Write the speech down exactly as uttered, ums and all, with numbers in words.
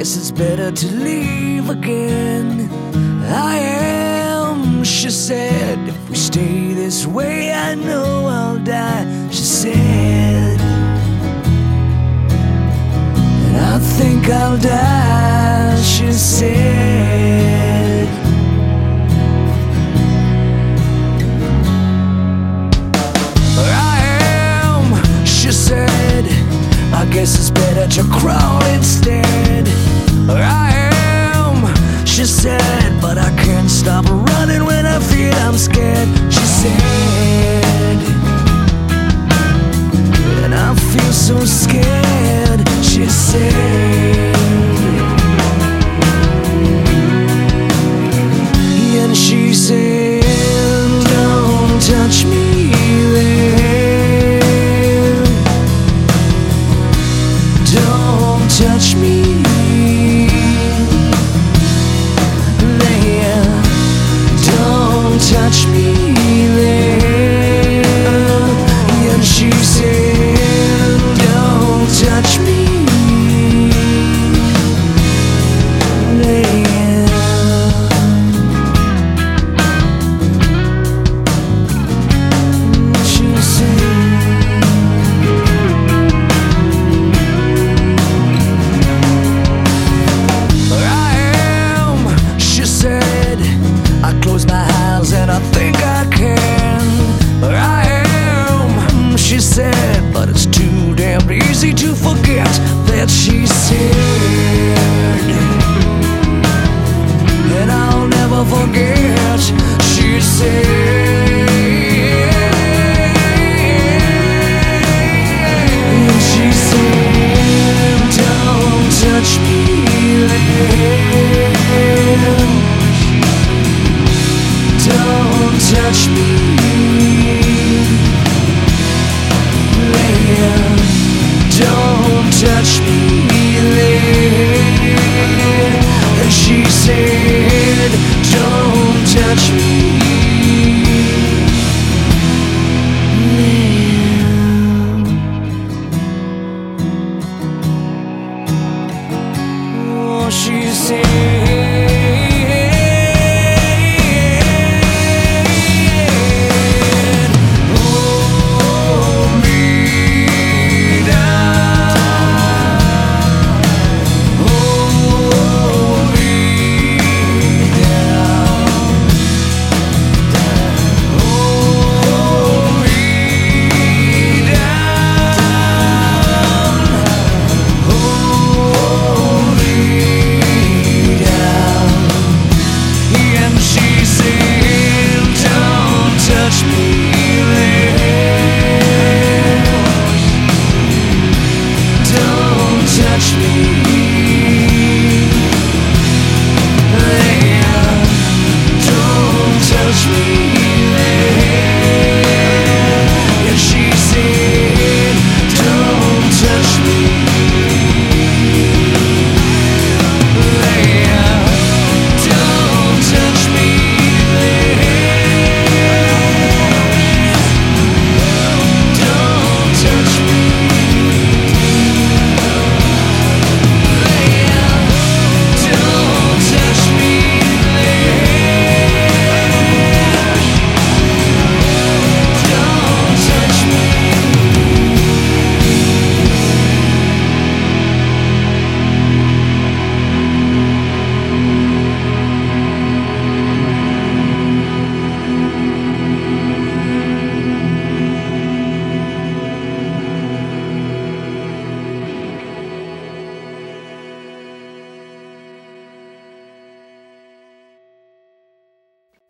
guess it's better to leave again. I am, she said, if we stay this way, I know I'll die, she said. And I think I'll die, she said. I am, she said, I guess it's better to crawl instead. I am, she said, but I can't stop running when I feel I'm scared, she said. And I feel so scared, she said. And she said, don't touch me there, don't touch me there, don't touch me there. And she said, don't touch me there. She said, I am, she said, I close my eyes and I think I can. I am, she said, but it's too damn easy to forget that she said. And I'll never forget, she said. And she said, don't touch me there, don't touch me there, don't touch me there. And she said, don't touch me there. Oh, she said, touch me there, don't touch me there. And she said, don't touch me.